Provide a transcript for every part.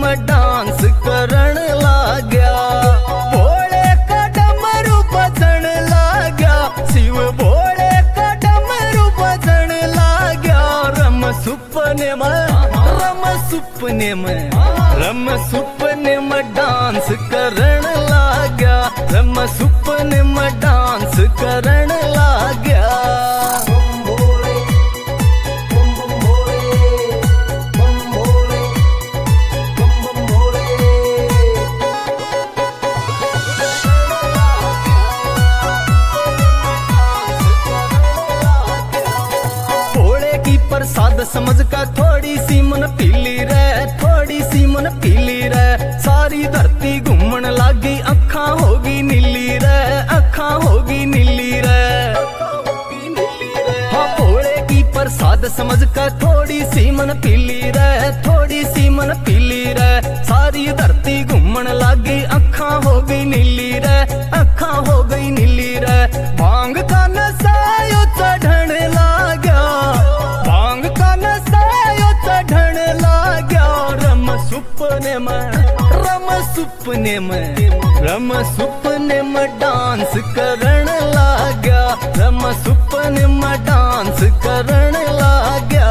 में डांस करण लाग्या। भोले का डमरू बजन लाग्या, शिव भोले का डमरू बजन लाग्या। रम सुपने में डांस करण लाग्या। रम सुपने में डांस करण लाग्या। प्रसाद समझ का थोड़ी सी मन पीली रे, थोड़ी सी मन पीली रे। सारी धरती घूमन लागी, अखा होगी नीली रे, अखा होगी नीली रे। हाँ भोले की प्रसाद समझ का थोड़ी सी मन पीली रे, थोड़ी सी मन पीली रे। सारी धरती घूमन लागी, अखा हो गई नीली रे, अखा हो गई नीली रे। भांग का नशा यो चढ़न लाग्या, भांग का नशा यो चढ़न लाग्या। रम सुपने में डांस करण लाग्या। रम सुपने में डांस करण लाग्या।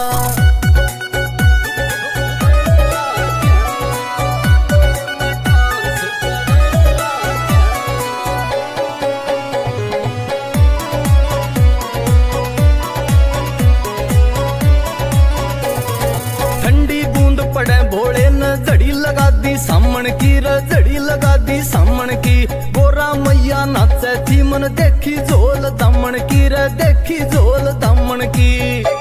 भोले न जड़ी लगा दी सामण की रे, जड़ी लगा दी सामण की। गोरा मैया नाचे थी मन देखी झोल दामन की रे, देखी झोल दामन की।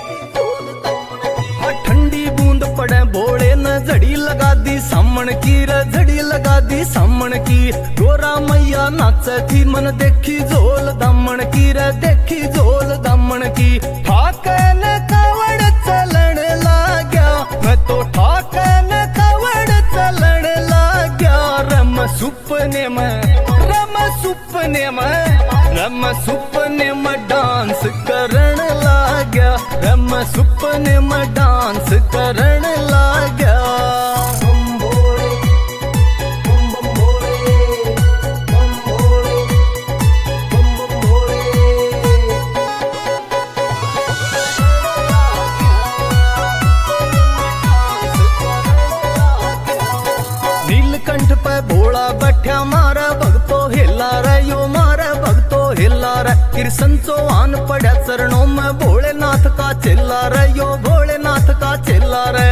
ठंडी बूंद पड़े भोले न जड़ी लगा दी सामण की रे, जड़ी लगा दी सामण की। गोरा मैया नाचे थी मन देखी झोल दामन की रे, देखी झोल दामन की। ठाके न कावड़ चलन लाग्या, मैं तो ठाके न कावड़ चलन लाग्या। रम सुपने में डांस करण लाग्या। रम सुपने में डांस करण लाग्या। नीलकंठ पे भोला बैठा मारा भगतो हिला रे, यो मारा भगतो हिला रे। कृष्ण चौहान पड़ा चरणों में भोलेनाथ का चेला रे, यो भोलेनाथ का चेला रे।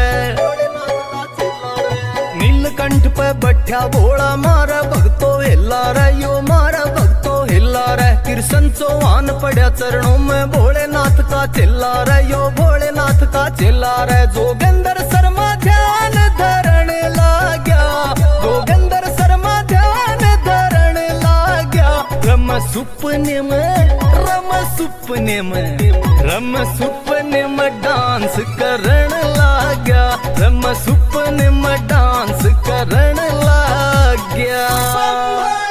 नीलकंठ पे बैठा भोला मारा भगतो हिला रे, यो मारा भगतो हिला रे। कृष्ण चौहान पड़ा चरणों में भोलेनाथ का चेला रे, यो भोलेनाथ का चेला रे। जोगेंद्र शर्मा ध्यान धरण लाग्या, जोगेंद्र शर्मा ध्यान धरण लाग्या। रम सुपने में डांस करण लाग्या। रम सुपने में डांस करण लाग्या।